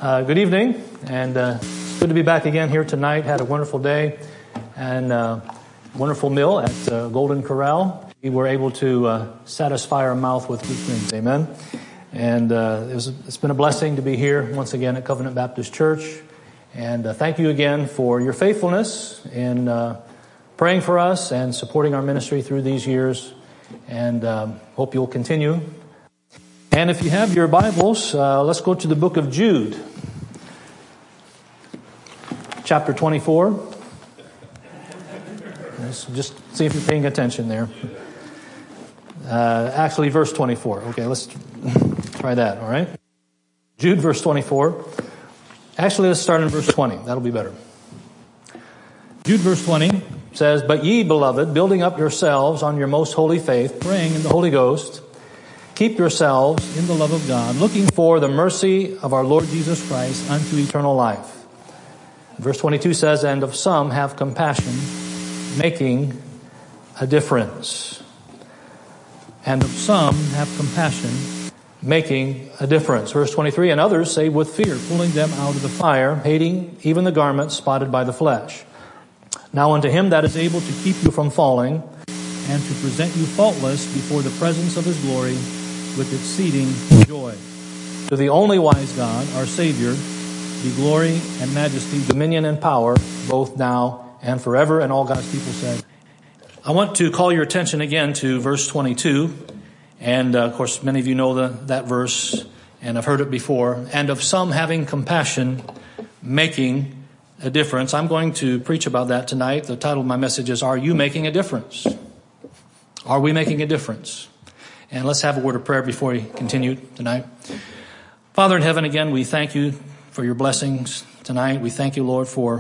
Good evening, and it's good to be back again here tonight. Had a wonderful day and wonderful meal at Golden Corral. We were able to satisfy our mouth with good things. Amen. And it's been a blessing to be here once again at Covenant Baptist Church. And thank you again for your faithfulness in praying for us and supporting our ministry through these years. And hope you'll continue. And if you have your Bibles, let's go to the book of Jude, chapter 24. Let's just see if you're paying attention there. Actually, verse 24. Okay, let's try that, all right? Jude, verse 24. Actually, let's start in verse 20. That'll be better. Jude, verse 20 says, "But ye, beloved, building up yourselves on your most holy faith, praying in the Holy Ghost, keep yourselves in the love of God, looking for the mercy of our Lord Jesus Christ unto eternal life." Verse 22 says, "And of some have compassion, making a difference." And of some have compassion, making a difference. Verse 23, "And others save with fear, pulling them out of the fire, hating even the garments spotted by the flesh. Now unto him that is able to keep you from falling, and to present you faultless before the presence of his glory with exceeding joy. To the only wise God, our Savior, be glory and majesty, dominion and power, both now and forever." And all God's people said. I want to call your attention again to verse 22. And of course, many of you know that verse, and I've heard it before. "And of some having compassion, making a difference." I'm going to preach about that tonight. The title of my message is, "Are You Making a Difference?" Are we making a difference? And let's have a word of prayer before we continue tonight. Father in heaven, again, we thank you for your blessings tonight. We thank you, Lord, for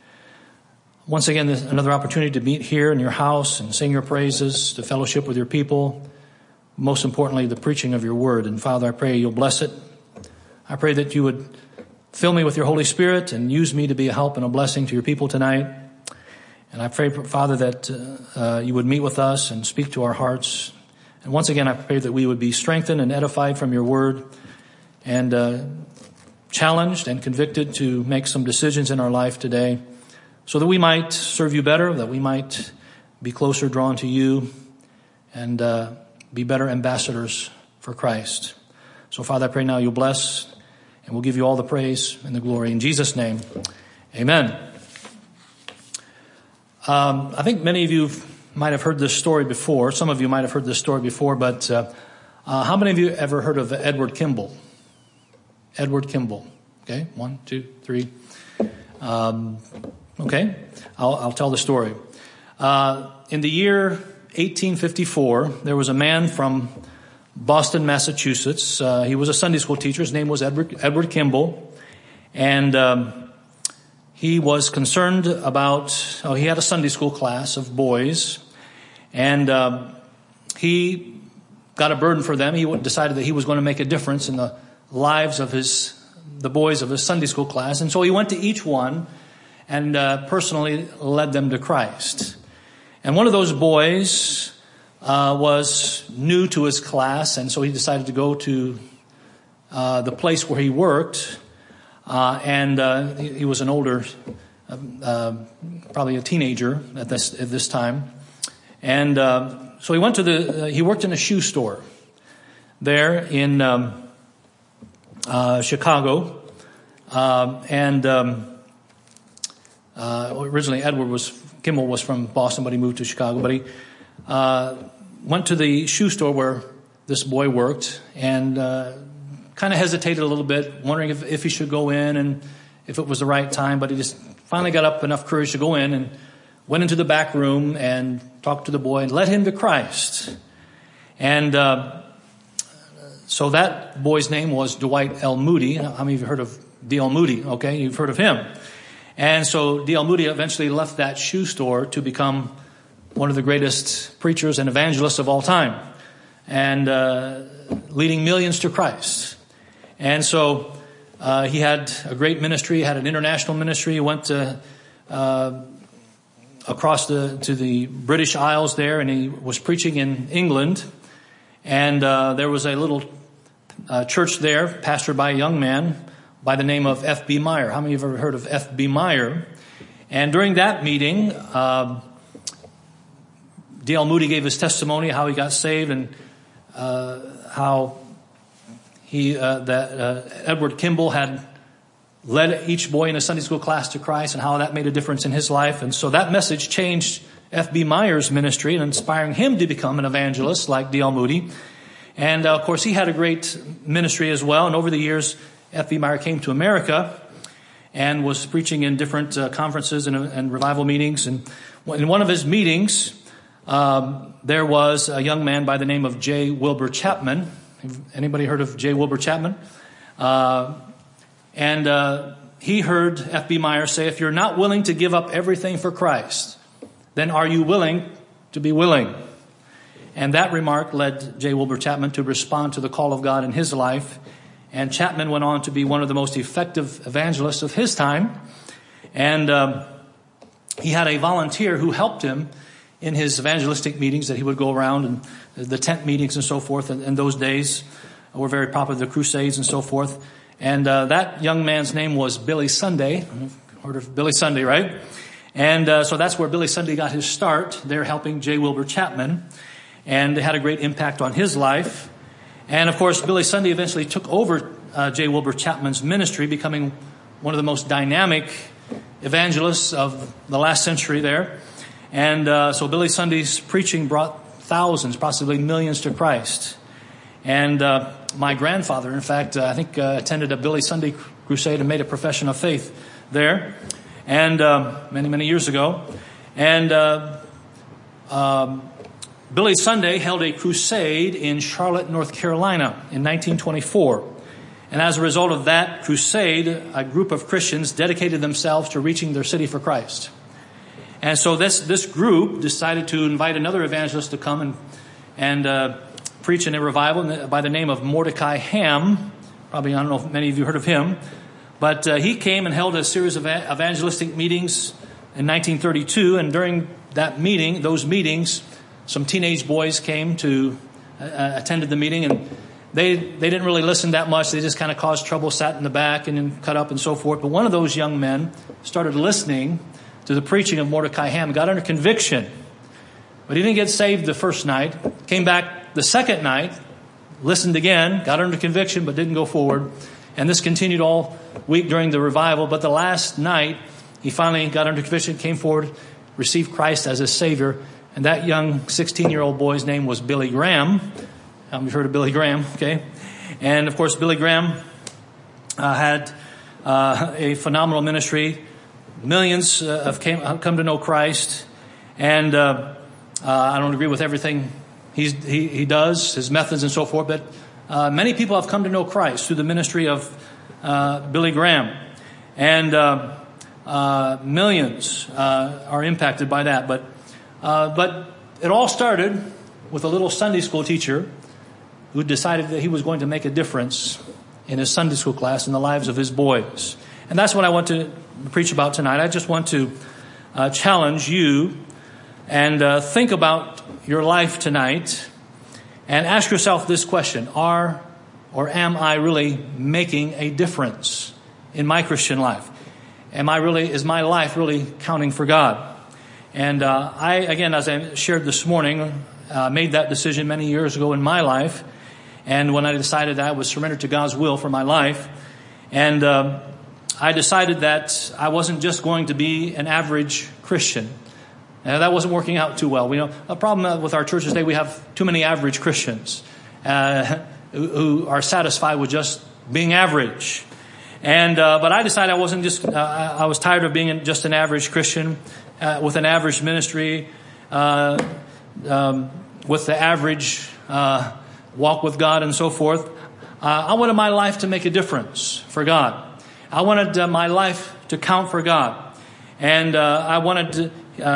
once again another opportunity to meet here in your house and sing your praises, to fellowship with your people. Most importantly, the preaching of your word. And Father, I pray you'll bless it. I pray that you would fill me with your Holy Spirit and use me to be a help and a blessing to your people tonight. And I pray, Father, that you would meet with us and speak to our hearts. And once again, I pray that we would be strengthened and edified from your word, and challenged and convicted to make some decisions in our life today, so that we might serve you better, that we might be closer drawn to you, and be better ambassadors for Christ. So, Father, I pray now you'll bless, and we'll give you all the praise and the glory. In Jesus' name, amen. I think many of you might have heard this story before. Some of you might have heard this story before, but how many of you ever heard of Edward Kimball? Edward Kimball. Okay, 1, 2, 3. Okay, I'll tell the story. In the year 1854, there was a man from Boston, Massachusetts. He was a Sunday school teacher. His name was Edward Kimball. And he was concerned about, he had a Sunday school class of boys. And he got a burden for them. He decided that he was going to make a difference in the lives of the boys of his Sunday school class. And so he went to each one and personally led them to Christ. And one of those boys was new to his class, and so he decided to go to the place where he worked. He was an older, probably a teenager at this time. And so he went to he worked in a shoe store there in Chicago. Originally Kimball was from Boston, but he moved to Chicago. But he went to the shoe store where this boy worked, and kind of hesitated a little bit, wondering if he should go in and if it was the right time. But he just finally got up enough courage to go in and went into the back room and talked to the boy and led him to Christ. And so that boy's name was Dwight L. Moody. How many of you heard of D.L. Moody? Okay, you've heard of him. And so D.L. Moody eventually left that shoe store to become one of the greatest preachers and evangelists of all time, and leading millions to Christ. And so he had a great ministry, had an international ministry. He went across to the British Isles there, and he was preaching in England. And there was a little church there, pastored by a young man by the name of F.B. Meyer. How many of you have ever heard of F.B. Meyer? And during that meeting, D.L. Moody gave his testimony, how he got saved, and how Edward Kimball had led each boy in a Sunday school class to Christ, and how that made a difference in his life. And so that message changed F.B. Meyer's ministry and inspiring him to become an evangelist like D.L. Moody. And of course, he had a great ministry as well. And over the years, F.B. Meyer came to America and was preaching in different conferences and revival meetings. And in one of his meetings, there was a young man by the name of J. Wilbur Chapman. Anybody heard of J. Wilbur Chapman? And he heard F.B. Meyer say, if you're not willing to give up everything for Christ, then are you willing to be willing? And that remark led J. Wilbur Chapman to respond to the call of God in his life. And Chapman went on to be one of the most effective evangelists of his time. And he had a volunteer who helped him in his evangelistic meetings that he would go around, and the tent meetings and so forth. And those days were very popular, the crusades and so forth. And that young man's name was Billy Sunday. You've heard of Billy Sunday, right? And so that's where Billy Sunday got his start. They're helping J. Wilbur Chapman. And they had a great impact on his life. And of course, Billy Sunday eventually took over J. Wilbur Chapman's ministry, becoming one of the most dynamic evangelists of the last century there. And so Billy Sunday's preaching brought thousands, possibly millions to Christ. And my grandfather, in fact, I think attended a Billy Sunday crusade and made a profession of faith there, and many, many years ago. And Billy Sunday held a crusade in Charlotte, North Carolina in 1924. And as a result of that crusade, a group of Christians dedicated themselves to reaching their city for Christ. And so this group decided to invite another evangelist to come and preach in a revival by the name of Mordecai Ham. Probably, I don't know if many of you heard of him. But he came and held a series of evangelistic meetings in 1932. And during those meetings, some teenage boys came to attended the meeting, and they didn't really listen that much. They just kind of caused trouble, sat in the back and then cut up and so forth. But one of those young men started listening to the preaching of Mordecai Ham, got under conviction. But he didn't get saved the first night. Came back the second night, listened again, got under conviction, but didn't go forward. And this continued all week during the revival. But the last night, he finally got under conviction, came forward, received Christ as his Savior. And that young 16-year-old boy's name was Billy Graham. You've heard of Billy Graham, okay? And, of course, Billy Graham had a phenomenal ministry. Millions have come to know Christ. And I don't agree with everything he does, his methods and so forth. But many people have come to know Christ through the ministry of Billy Graham. And millions are impacted by that. But it all started with a little Sunday school teacher who decided that he was going to make a difference in his Sunday school class in the lives of his boys. And that's what I want to preach about tonight. I just want to challenge you and think about your life tonight and ask yourself this question: am I really making a difference in my Christian life? Is my life really counting for God? And I, again, as I shared this morning, made that decision many years ago in my life. And when I decided that I would surrender to God's will for my life, and I decided that I wasn't just going to be an average Christian. That wasn't working out too well. A problem with our church today, we have too many average Christians who are satisfied with just being average. And but I decided I wasn't just. I was tired of being just an average Christian with an average ministry, with the average walk with God and so forth. I wanted my life to make a difference for God. I wanted my life to count for God, and I wanted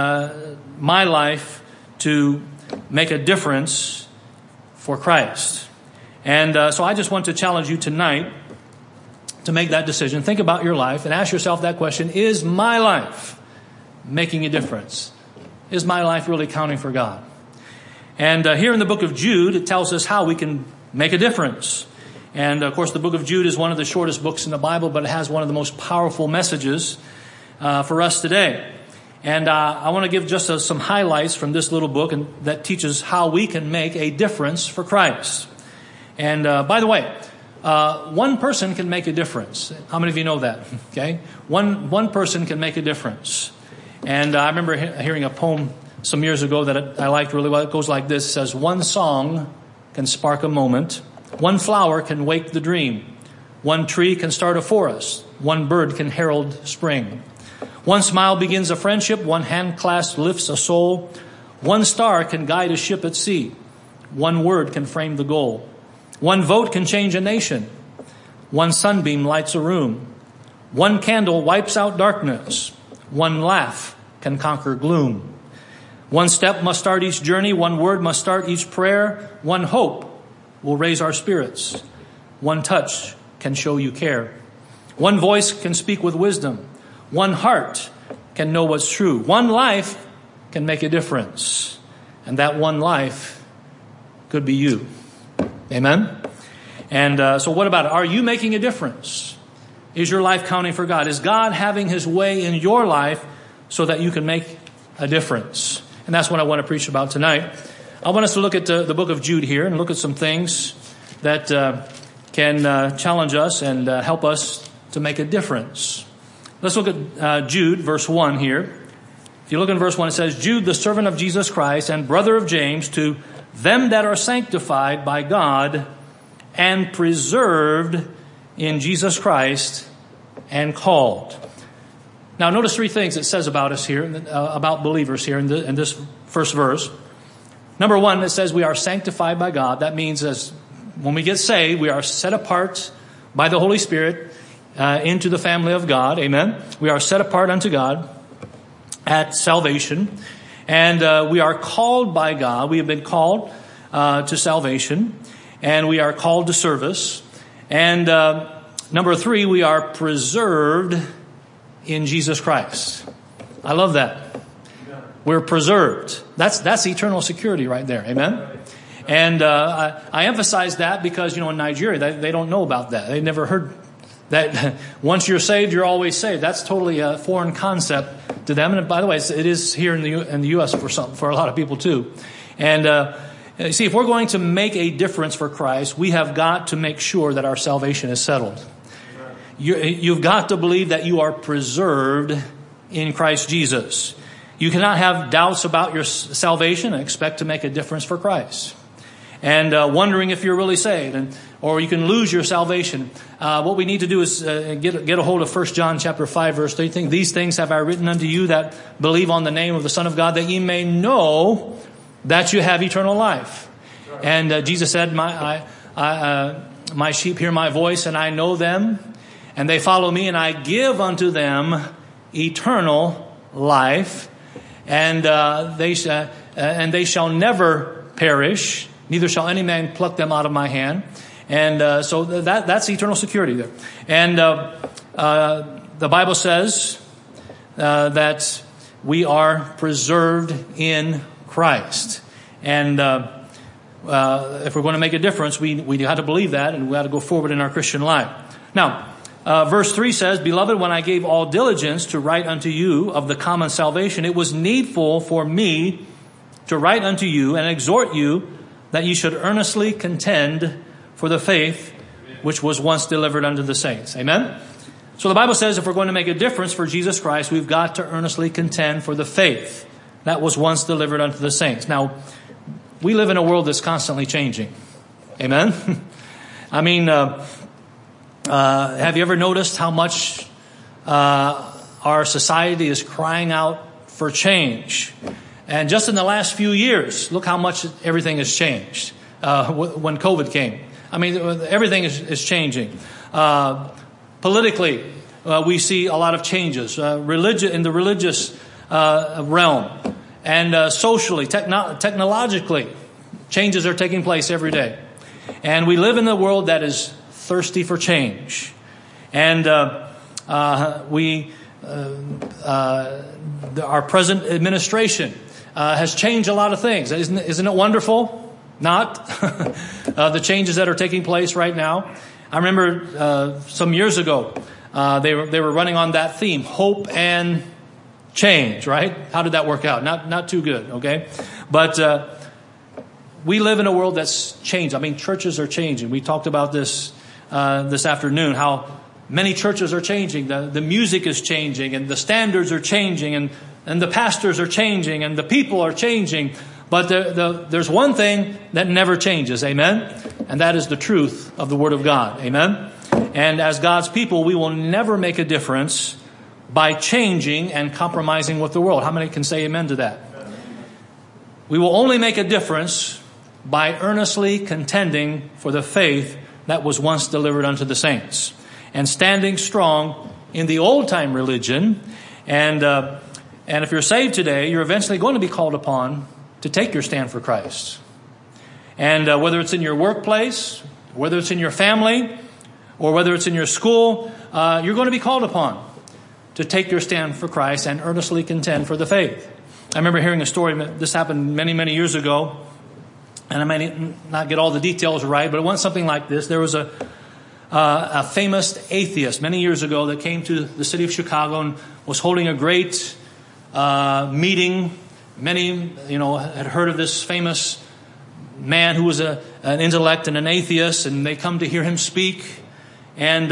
my life to make a difference for Christ. And so I just want to challenge you tonight to make that decision. Think about your life and ask yourself that question: is my life making a difference? Is my life really counting for God? And here in the book of Jude, it tells us how we can make a difference. And of course, the book of Jude is one of the shortest books in the Bible, but it has one of the most powerful messages for us today. And I want to give just some highlights from this little book that teaches how we can make a difference for Christ. And by the way, one person can make a difference. How many of you know that? Okay, one person can make a difference. And I remember hearing a poem some years ago that I liked really well. It goes like this. It says, "One song can spark a moment. One flower can wake the dream. One tree can start a forest. One bird can herald spring. One smile begins a friendship. One hand clasp lifts a soul. One star can guide a ship at sea. One word can frame the goal. One vote can change a nation. One sunbeam lights a room. One candle wipes out darkness. One laugh can conquer gloom. One step must start each journey. One word must start each prayer. One hope will raise our spirits. One touch can show you care. One voice can speak with wisdom. One heart can know what's true. One life can make a difference. And that one life could be you." Amen? And so what about it? Are you making a difference? Is your life counting for God? Is God having His way in your life so that you can make a difference? And that's what I want to preach about tonight. I want us to look at the book of Jude here and look at some things that can challenge us and help us to make a difference. Let's look at Jude, verse 1 here. If you look in verse 1, it says, "Jude, the servant of Jesus Christ and brother of James, to them that are sanctified by God and preserved in Jesus Christ and called." Now notice three things it says about us here, about believers here in this first verse. Number one, it says we are sanctified by God. That means as when we get saved, we are set apart by the Holy Spirit into the family of God. Amen. We are set apart unto God at salvation. And we are called by God. We have been called to salvation. And we are called to service. And number three, we are preserved in Jesus Christ. I love that. We're preserved. That's eternal security right there. Amen. And I emphasize that because, in Nigeria, they don't know about that. They've never heard that once you're saved, you're always saved. That's totally a foreign concept to them. And by the way, it is here in the U.S. for a lot of people too. And see, if we're going to make a difference for Christ, we have got to make sure that our salvation is settled. You've got to believe that you are preserved in Christ Jesus. You cannot have doubts about your salvation and expect to make a difference for Christ. And wondering if you're really saved, or you can lose your salvation. What we need to do is get a hold of 1 John chapter 5, verse 13. "These things have I written unto you that believe on the name of the Son of God, that ye may know that you have eternal life." And Jesus said, my sheep hear my voice, and I know them, and they follow me, and I give unto them eternal life, and they shall never perish, neither shall any man pluck them out of my hand. And so that's eternal security there. And the Bible says that we are preserved in Christ. And if we're going to make a difference, we have to believe that, and we have to go forward in our Christian life. Now, verse 3 says, "Beloved, when I gave all diligence to write unto you of the common salvation, it was needful for me to write unto you and exhort you that ye should earnestly contend for the faith which was once delivered unto the saints." Amen? So the Bible says if we're going to make a difference for Jesus Christ, we've got to earnestly contend for the faith that was once delivered unto the saints. Now, we live in a world that's constantly changing. Amen? I mean, have you ever noticed how much our society is crying out for change? And just in the last few years, look how much everything has changed when COVID came. I mean, everything is changing. Politically, we see a lot of changes. In the religious realm, and socially, technologically, changes are taking place every day. And we live in a world that is thirsty for change. And our present administration has changed a lot of things. Isn't it wonderful? not the changes that are taking place right now. I remember some years ago, they were running on that theme, hope and change, right? How did that work out? Not too good, okay? But we live in a world that's changed. I mean, churches are changing. We talked about this this afternoon, how many churches are changing. The music is changing, and the standards are changing, and the pastors are changing, and the people are changing. But there's one thing that never changes, amen? And that is the truth of the Word of God, amen? And as God's people, we will never make a difference by changing and compromising with the world. How many can say amen to that? We will only make a difference by earnestly contending for the faith that was once delivered unto the saints, and standing strong in the old-time religion. And if you're saved today, you're eventually going to be called upon to take your stand for Christ. And whether it's in your workplace, whether it's in your family, or whether it's in your school, you're going to be called upon to take your stand for Christ and earnestly contend for the faith. I remember hearing a story. This happened many, many years ago, and I may not get all the details right, but it went something like this. There was a famous atheist many years ago that came to the city of Chicago and was holding a great meeting. Many, had heard of this famous man who was an intellect and an atheist, and they come to hear him speak. And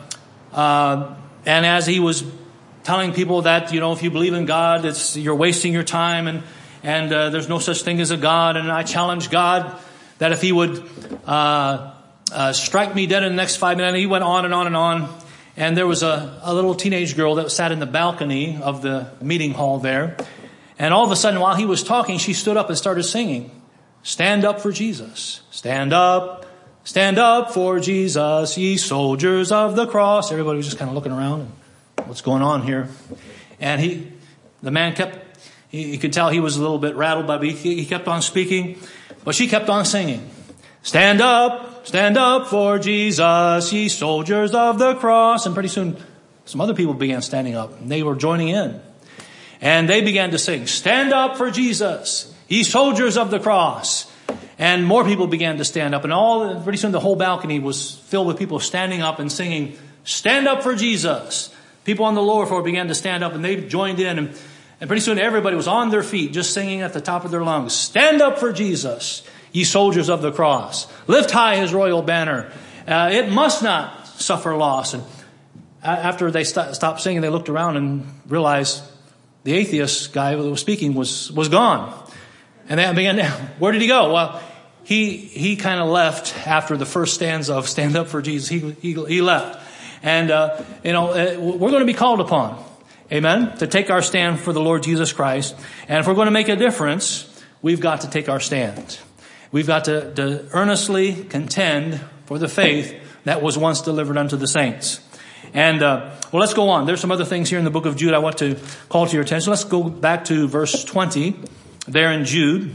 as he was telling people that, if you believe in God, you're wasting your time, and there's no such thing as a God, and I challenge God that if He would strike me dead in the next 5 minutes. He went on and on and on. And there was a little teenage girl that sat in the balcony of the meeting hall there. And all of a sudden, while he was talking, she stood up and started singing, "Stand up for Jesus. Stand up for Jesus, ye soldiers of the cross." Everybody was just kind of looking around. What's going on here? And the man he could tell he was a little bit rattled, but he kept on speaking. But she kept on singing, stand up for Jesus, ye soldiers of the cross." And pretty soon, some other people began standing up, and they were joining in. And they began to sing, "Stand up for Jesus, ye soldiers of the cross." And more people began to stand up. And pretty soon the whole balcony was filled with people standing up and singing, "Stand up for Jesus." People on the lower floor began to stand up, and they joined in. And pretty soon everybody was on their feet, just singing at the top of their lungs, "Stand up for Jesus, ye soldiers of the cross. Lift high His royal banner. It must not suffer loss." And after they stopped singing, they looked around and realized the atheist guy that was speaking was gone. And they began, where did he go? Well, he kind of left after the first stanza of "Stand Up for Jesus." He left. And, we're going to be called upon, amen, to take our stand for the Lord Jesus Christ. And if we're going to make a difference, we've got to take our stand. We've got to earnestly contend for the faith that was once delivered unto the saints. And, let's go on. There's some other things here in the book of Jude I want to call to your attention. Let's go back to verse 20 there in Jude.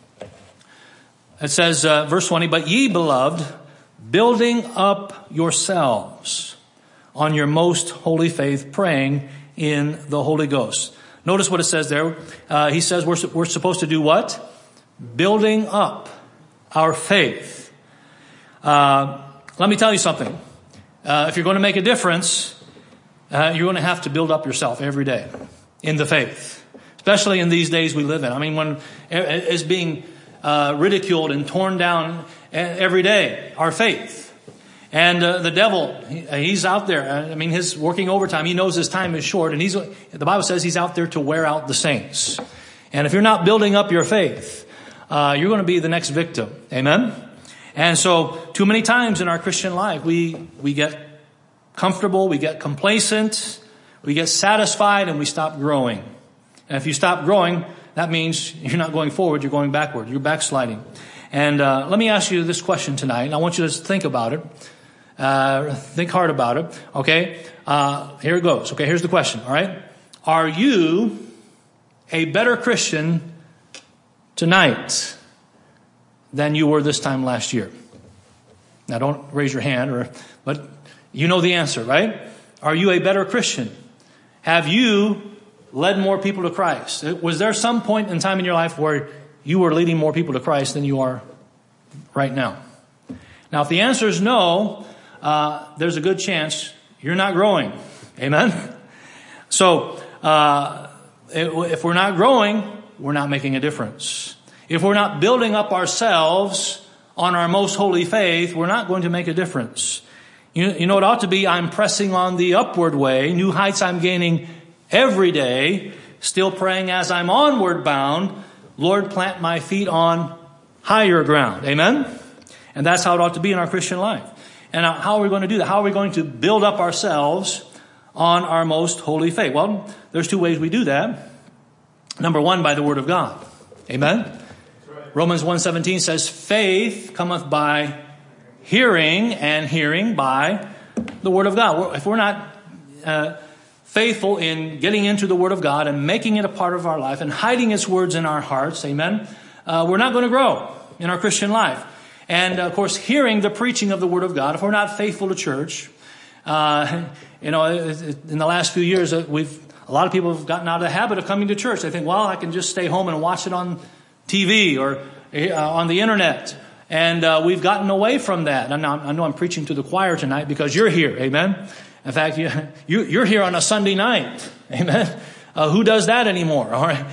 It says, verse 20, "But ye, beloved, building up yourselves on your most holy faith, praying in the Holy Ghost." Notice what it says there. He says we're supposed to do what? Building up our faith. Let me tell you something. If you're going to make a difference, you're going to have to build up yourself every day in the faith, especially in these days we live in. I mean, when it's being ridiculed and torn down every day, our faith. And the devil, he's out there. I mean, he's working overtime. He knows his time is short, and the Bible says he's out there to wear out the saints. And if you're not building up your faith, you're going to be the next victim. Amen? And so, too many times in our Christian life, we get comfortable, we get complacent, we get satisfied, and we stop growing. And if you stop growing, that means you're not going forward, you're going backward, you're backsliding. And let me ask you this question tonight, and I want you to think about it. Think hard about it. Okay? Here it goes. Okay, here's the question, all right? Are you a better Christian tonight than you were this time last year? Now, don't raise your hand, but you know the answer, right? Are you a better Christian? Have you led more people to Christ? Was there some point in time in your life where you were leading more people to Christ than you are right now? Now, if the answer is no, there's a good chance you're not growing. Amen? So, if we're not growing, we're not making a difference. If we're not building up ourselves on our most holy faith, we're not going to make a difference. You know, it ought to be, I'm pressing on the upward way, new heights I'm gaining every day, still praying as I'm onward bound, Lord, plant my feet on higher ground. Amen? And that's how it ought to be in our Christian life. And how are we going to do that? How are we going to build up ourselves on our most holy faith? Well, there's two ways we do that. Number one, by the Word of God. Amen? Right. Romans 1:17 says, faith cometh by hearing, and hearing by the Word of God. If we're not faithful in getting into the Word of God and making it a part of our life and hiding its words in our hearts, amen, we're not going to grow in our Christian life. And, of course, hearing the preaching of the Word of God, if we're not faithful to church, in the last few years, a lot of people have gotten out of the habit of coming to church. They think, well, I can just stay home and watch it on TV or on the internet. And we've gotten away from that. I know I'm preaching to the choir tonight because you're here. Amen. In fact, you're here on a Sunday night. Amen. Who does that anymore? All right.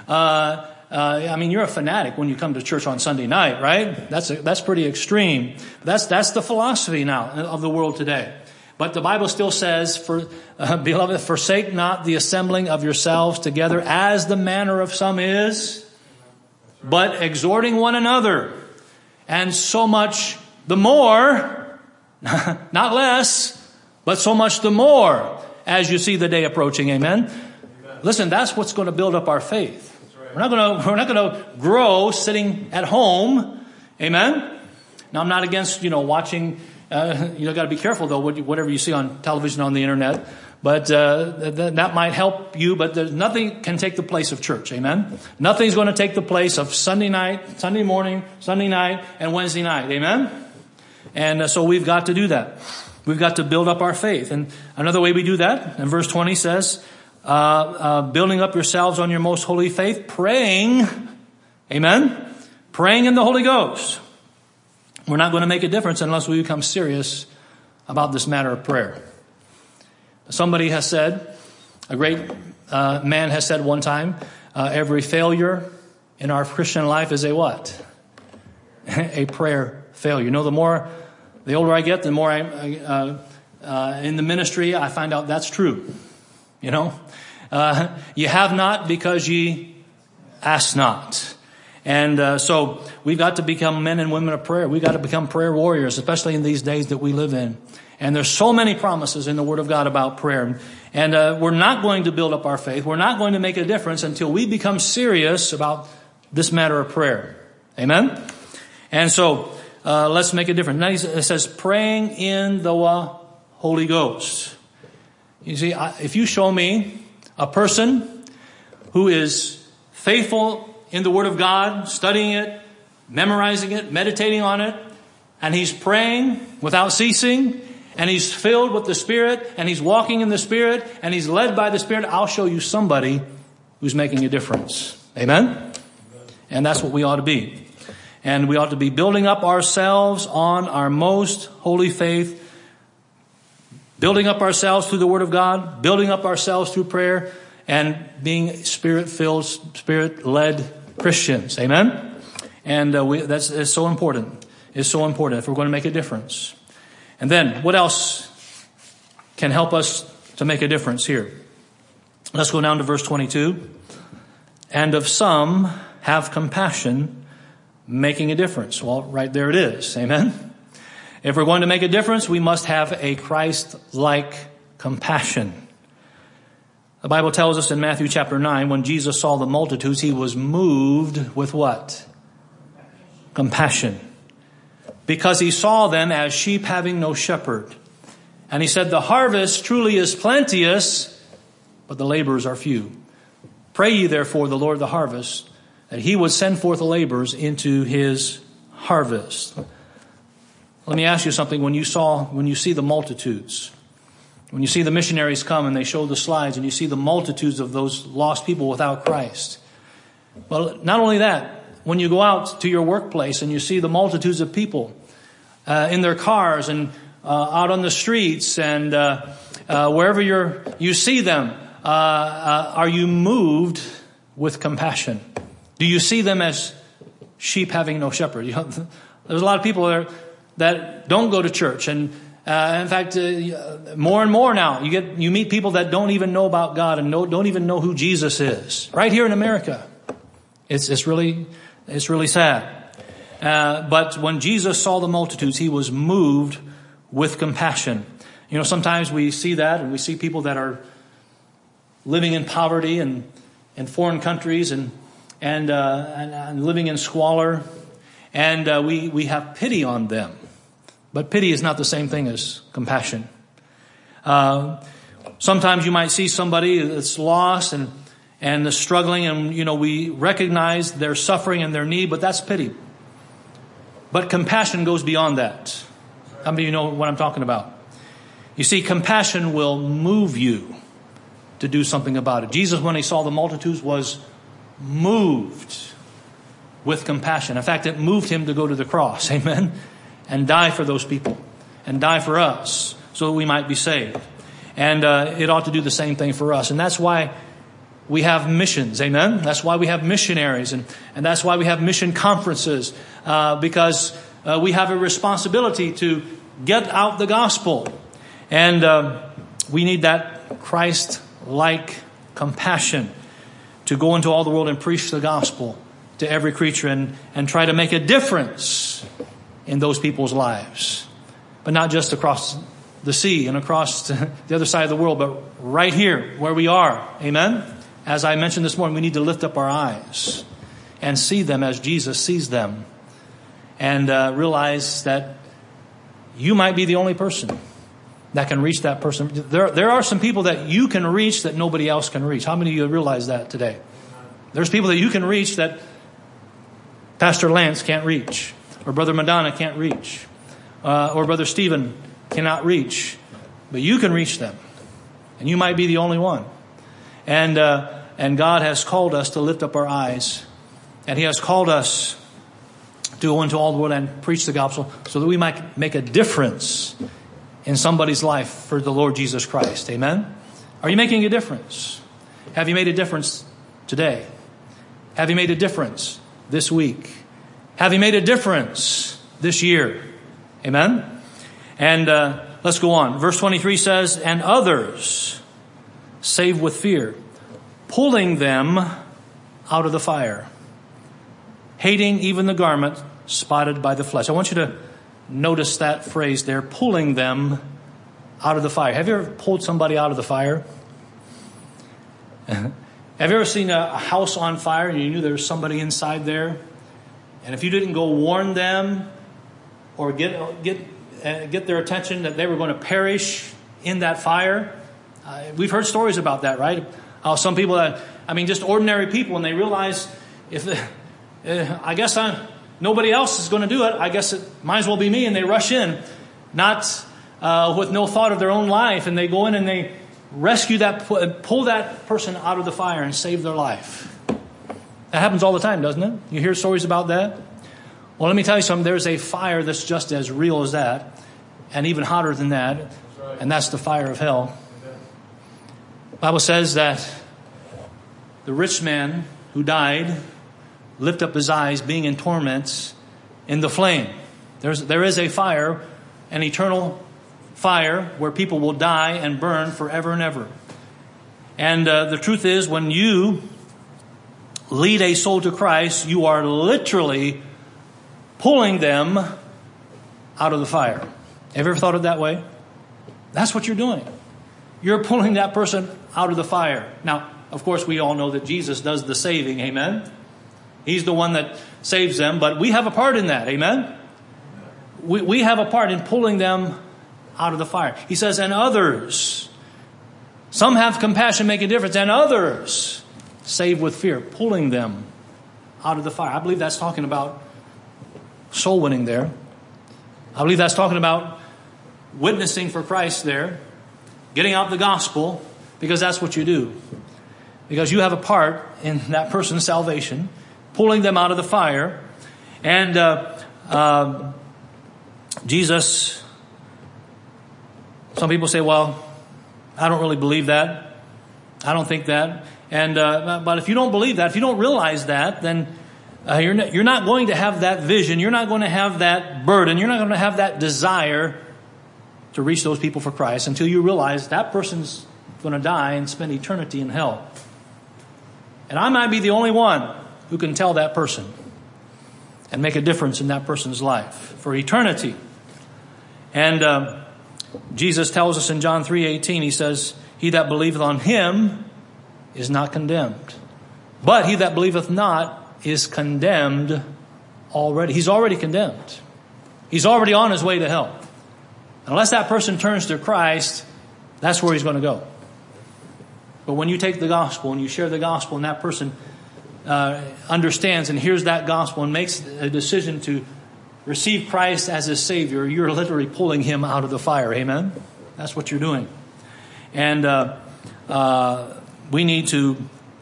I mean, you're a fanatic when you come to church on Sunday night, right? That's pretty extreme. That's the philosophy now of the world today. But the Bible still says, beloved, forsake not the assembling of yourselves together as the manner of some is, but exhorting one another. And so much the more, not less, but so much the more as you see the day approaching. Amen. Listen, that's what's going to build up our faith. We're not going to grow sitting at home. Amen. Now, I'm not against, watching, got to be careful though, whatever you see on television, on the internet, but, that might help you, but nothing can take the place of church. Amen. Nothing's going to take the place of Sunday night, Sunday morning, Sunday night, and Wednesday night. Amen. And so we've got to do that. We've got to build up our faith. And another way we do that, and verse 20 says, building up yourselves on your most holy faith, praying, amen, praying in the Holy Ghost. We're not going to make a difference unless we become serious about this matter of prayer. Somebody has said, a great man has said one time, every failure in our Christian life is a what? A prayer failure. The older I get, the more in the ministry, I find out that's true. You have not because ye ask not. And so we've got to become men and women of prayer. We've got to become prayer warriors, especially in these days that we live in. And there's so many promises in the Word of God about prayer. And we're not going to build up our faith. We're not going to make a difference until we become serious about this matter of prayer. Amen? And so let's make a difference. Now it says praying in the Holy Ghost. You see, if you show me a person who is faithful in the Word of God, studying it, memorizing it, meditating on it, and he's praying without ceasing, and he's filled with the Spirit, and he's walking in the Spirit, and he's led by the Spirit, I'll show you somebody who's making a difference. Amen? And that's what we ought to be. And we ought to be building up ourselves on our most holy faith, building up ourselves through the Word of God, building up ourselves through prayer, and being Spirit-filled, Spirit-led Christians. Amen? And that's so important. It's so important if we're going to make a difference. And then, what else can help us to make a difference here? Let's go down to verse 22. And of some have compassion, making a difference. Well, right there it is. Amen? If we're going to make a difference, we must have a Christ-like compassion. The Bible tells us in Matthew chapter 9, when Jesus saw the multitudes, he was moved with what? Compassion. Because he saw them as sheep having no shepherd. And he said, the harvest truly is plenteous, but the laborers are few. Pray ye therefore the Lord of the harvest, that he would send forth the laborers into his harvest. Let me ask you something. When you see the multitudes, when you see the missionaries come and they show the slides and you see the multitudes of those lost people without Christ. Well, not only that, when you go out to your workplace and you see the multitudes of people in their cars and out on the streets and wherever you see them, are you moved with compassion? Do you see them as sheep having no shepherd? There's a lot of people there that don't go to church, and in fact, more and more now, you meet people that don't even know about God and don't even know who Jesus is. Right here in America, it's really sad. But when Jesus saw the multitudes, he was moved with compassion. Sometimes we see that, and we see people that are living in poverty and in foreign countries and living in squalor, and we have pity on them. But pity is not the same thing as compassion. Sometimes you might see somebody that's lost and is struggling, and we recognize their suffering and their need, but that's pity. But compassion goes beyond that. How many of you know what I'm talking about? You see, compassion will move you to do something about it. Jesus, when he saw the multitudes, was moved with compassion. In fact, it moved him to go to the cross. Amen. And die for those people, and die for us, so that we might be saved. And it ought to do the same thing for us. And that's why we have missions, amen? That's why we have missionaries, and that's why we have mission conferences, because we have a responsibility to get out the gospel. And we need that Christ-like compassion to go into all the world and preach the gospel to every creature and try to make a difference in those people's lives. But not just across the sea and across the other side of the world, but right here where we are. Amen? As I mentioned this morning, we need to lift up our eyes and see them as Jesus sees them, and realize that you might be the only person that can reach that person. There are some people that you can reach that nobody else can reach. How many of you realize that today? There's people that you can reach that Pastor Lance can't reach, or Brother Madonna can't reach, or Brother Stephen cannot reach, but you can reach them, and you might be the only one. And God has called us to lift up our eyes, and he has called us to go into all the world and preach the gospel so that we might make a difference in somebody's life for the Lord Jesus Christ. Amen? Are you making a difference? Have you made a difference today? Have you made a difference this week? Have you made a difference this year? Amen? And let's go on. Verse 23 says, and others save with fear, pulling them out of the fire, hating even the garment spotted by the flesh. I want you to notice that phrase there, pulling them out of the fire. Have you ever pulled somebody out of the fire? Have you ever seen a house on fire and you knew there was somebody inside there? And if you didn't go warn them or get their attention that they were going to perish in that fire, we've heard stories about that, right? How some people just ordinary people, and they realize nobody else is going to do it, I guess it might as well be me, and they rush in, not with no thought of their own life, and they go in and they rescue pull that person out of the fire and save their life. That happens all the time, doesn't it? You hear stories about that? Well, let me tell you something. There's a fire that's just as real as that, and even hotter than that, and that's the fire of hell. The Bible says that the rich man who died lift up his eyes, being in torments in the flame. There is a fire, an eternal fire, where people will die and burn forever and ever. And the truth is, when you lead a soul to Christ, you are literally pulling them out of the fire. Have you ever thought of it that way? That's what you're doing. You're pulling that person out of the fire. Now, of course, we all know that Jesus does the saving. Amen? He's the one that saves them, but we have a part in that. Amen? We have a part in pulling them out of the fire. He says, and others. Some have compassion, make a difference, and others save with fear, pulling them out of the fire. I believe that's talking about soul winning there. I believe that's talking about witnessing for Christ there, getting out the gospel, because that's what you do. Because you have a part in that person's salvation, pulling them out of the fire. And Jesus, some people say, well, I don't really believe that. I don't think that. And but if you don't believe that, if you don't realize that, then you're not going to have that vision. You're not going to have that burden. You're not going to have that desire to reach those people for Christ until you realize that person's going to die and spend eternity in hell. And I might be the only one who can tell that person and make a difference in that person's life for eternity. And Jesus tells us in John 3:18, he says, he that believeth on him is not condemned. But he that believeth not is condemned already. He's already condemned. He's already on his way to hell. Unless that person turns to Christ, that's where he's going to go. But when you take the gospel and you share the gospel and that person understands and hears that gospel and makes a decision to receive Christ as his Savior, you're literally pulling him out of the fire. Amen? That's what you're doing. And we need to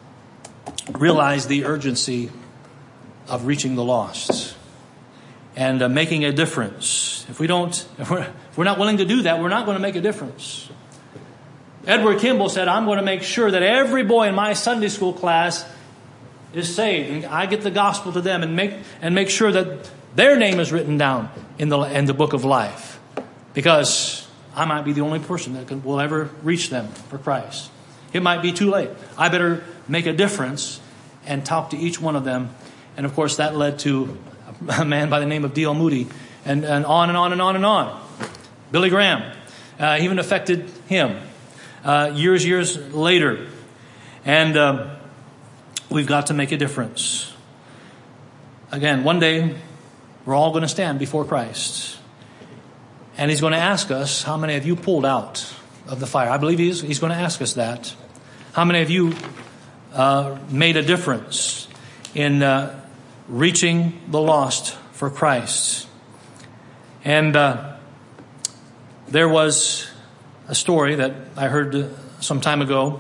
realize the urgency of reaching the lost and making a difference. If we're not willing to do that, we're not going to make a difference. Edward Kimball said, I'm going to make sure that every boy in my Sunday school class is saved. And I get the gospel to them and make sure that their name is written down in the book of life. Because I might be the only person that will ever reach them for Christ. It might be too late. I better make a difference and talk to each one of them. And of course that led to a man by the name of D.L. Moody and on and on and on and on. Billy Graham even affected him years later. And we've got to make a difference. Again, one day we're all going to stand before Christ. And he's going to ask us, how many of you pulled out of the fire? I believe he's going to ask us that. How many of you made a difference in reaching the lost for Christ? And there was a story that I heard some time ago.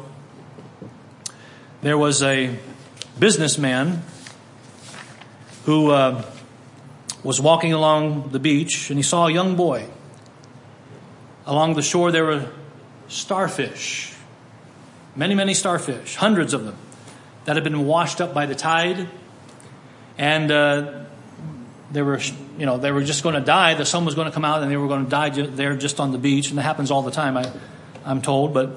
There was a businessman who was walking along the beach, and he saw a young boy. Along the shore there were starfish. Many starfish, hundreds of them, that had been washed up by the tide. And they were just going to die. The sun was going to come out and they were going to die there just on the beach. And that happens all the time, I'm told. But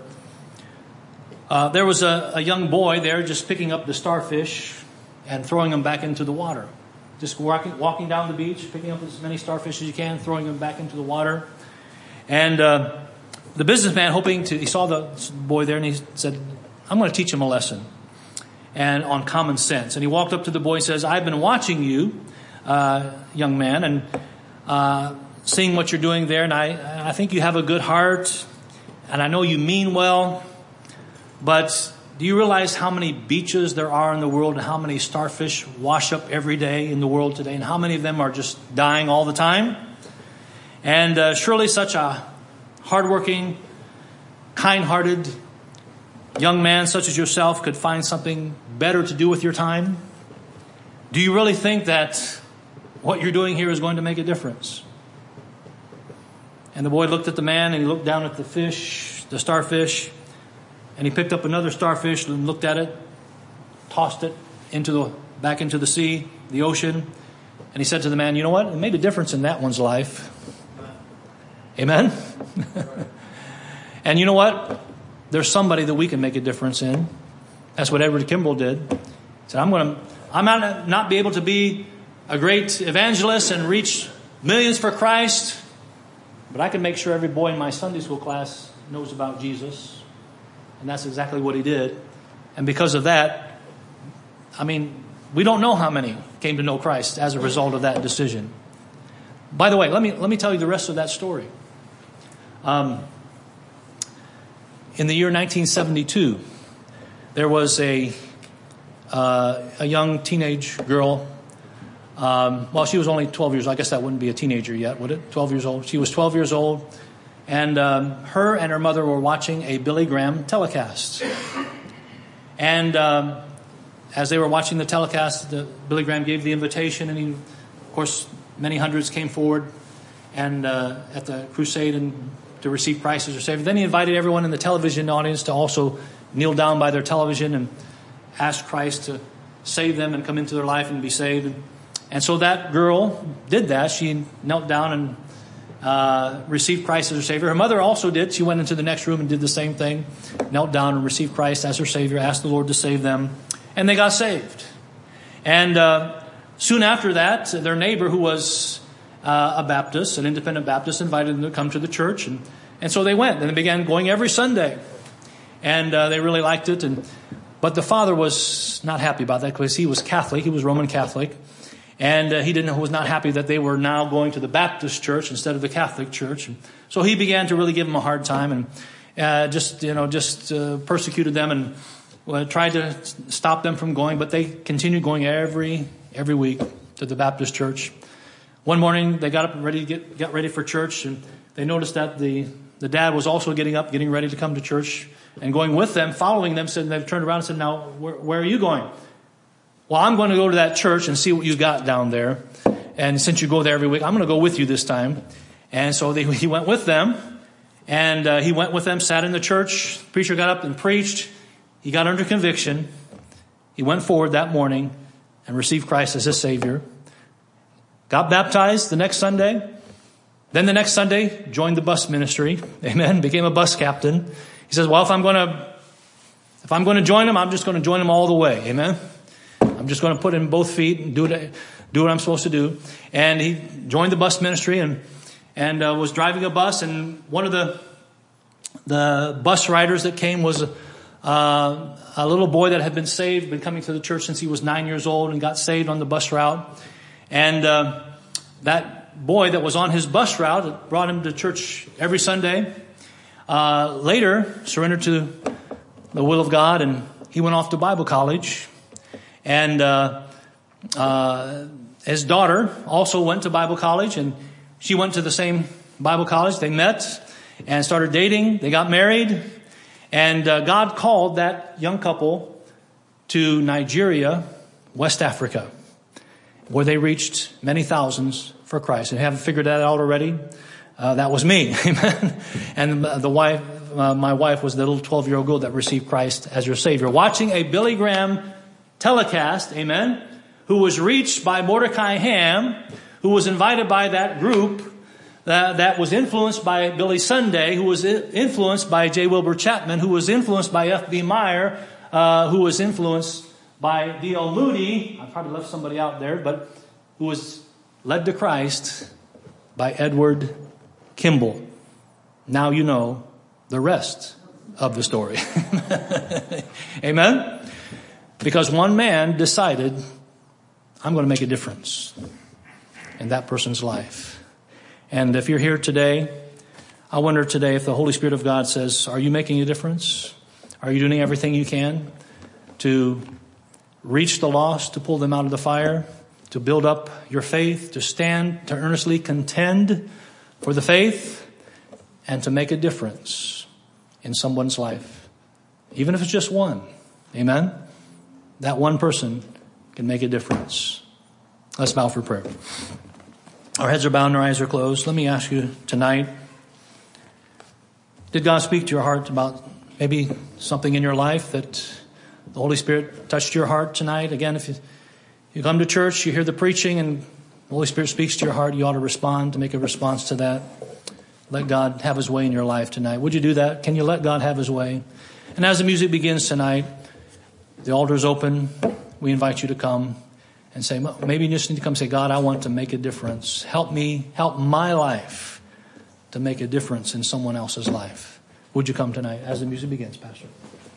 there was a young boy there just picking up the starfish and throwing them back into the water. Just walking down the beach, picking up as many starfish as you can, throwing them back into the water. And the businessman, he saw the boy there and he said, I'm going to teach him a lesson and on common sense. And he walked up to the boy and says, I've been watching you, young man, and seeing what you're doing there. And I think you have a good heart and I know you mean well, but do you realize how many beaches there are in the world and how many starfish wash up every day in the world today and how many of them are just dying all the time? And surely such a hardworking, kind-hearted young man such as yourself could find something better to do with your time. Do you really think that what you're doing here is going to make a difference? And the boy looked at the man and he looked down at the starfish, and he picked up another starfish and looked at it, tossed it back into the sea, the ocean, and he said to the man, you know what? It made a difference in that one's life. Amen? And you know what? There's somebody that we can make a difference in. That's what Edward Kimball did. He said, I might not be able to be a great evangelist and reach millions for Christ, but I can make sure every boy in my Sunday school class knows about Jesus. And that's exactly what he did. And because of that, we don't know how many came to know Christ as a result of that decision. By the way, let me tell you the rest of that story. In the year 1972, there was a young teenage girl. She was only 12 years old. I guess that wouldn't be a teenager yet, would it? 12 years old. She was 12 years old. And her and her mother were watching a Billy Graham telecast. And as they were watching the telecast, Billy Graham gave the invitation, and of course, many hundreds came forward and at the crusade and to receive Christ as their Savior. Then he invited everyone in the television audience to also kneel down by their television and ask Christ to save them and come into their life and be saved. And so that girl did that. She knelt down and received Christ as her Savior. Her mother also did. She went into the next room and did the same thing. Knelt down and received Christ as her Savior, asked the Lord to save them. And they got saved. And soon after that, their neighbor, who was a Baptist, an independent Baptist, invited them to come to the church. And so they went. And they began going every Sunday. And they really liked it. But the father was not happy about that because he was Catholic. He was Roman Catholic. And he was not happy that they were now going to the Baptist church instead of the Catholic church. And so he began to really give them a hard time and just persecuted them and tried to stop them from going. But they continued going every week to the Baptist church. One morning they got up and got ready for church, and they noticed that the dad was also getting up, getting ready to come to church, and going with them, following them. Said they turned around and said, "Now, where are you going?" "Well, I'm going to go to that church and see what you got down there. And since you go there every week, I'm going to go with you this time." And so he went with them. And he went with them, sat in the church. The preacher got up and preached. He got under conviction. He went forward that morning and received Christ as his Savior. Got baptized the next Sunday. Then the next Sunday, joined the bus ministry. Amen. Became a bus captain. He says, "Well, if I'm going to join them, I'm just going to join them all the way." Amen. I'm just going to put in both feet and do what I'm supposed to do. And he joined the bus ministry and was driving a bus. And one of the bus riders that came was a little boy that had been saved, been coming to the church since he was 9 years old, and got saved on the bus route. And that boy that was on his bus route brought him to church every Sunday. Later, surrendered to the will of God, and he went off to Bible college. And his daughter also went to Bible college, and she went to the same Bible college. They met and started dating. They got married. And God called that young couple to Nigeria, West Africa, where they reached many thousands for Christ. And haven't figured that out already? That was me. Amen. And my wife was the little 12-year-old girl that received Christ as her Savior. Watching a Billy Graham telecast, amen, who was reached by Mordecai Ham, who was invited by that group that was influenced by Billy Sunday, who was influenced by J. Wilbur Chapman, who was influenced by F.B. Meyer, who was influenced by D.L. Moody. I probably left somebody out there, but who was led to Christ by Edward Kimball. Now you know the rest of the story. Amen? Because one man decided, I'm going to make a difference in that person's life. And if you're here today, I wonder today if the Holy Spirit of God says, are you making a difference? Are you doing everything you can to reach the lost, to pull them out of the fire, to build up your faith, to stand, to earnestly contend for the faith, and to make a difference in someone's life? Even if it's just one. Amen? That one person can make a difference. Let's bow for prayer. Our heads are bowed and our eyes are closed. Let me ask you tonight, did God speak to your heart about maybe something in your life that the Holy Spirit touched your heart tonight? Again, if you come to church, you hear the preaching, and the Holy Spirit speaks to your heart, you ought to respond, to make a response to that. Let God have his way in your life tonight. Would you do that? Can you let God have his way? And as the music begins tonight, the altar is open. We invite you to come and say, maybe you just need to come and say, God, I want to make a difference. Help me, help my life to make a difference in someone else's life. Would you come tonight as the music begins, Pastor?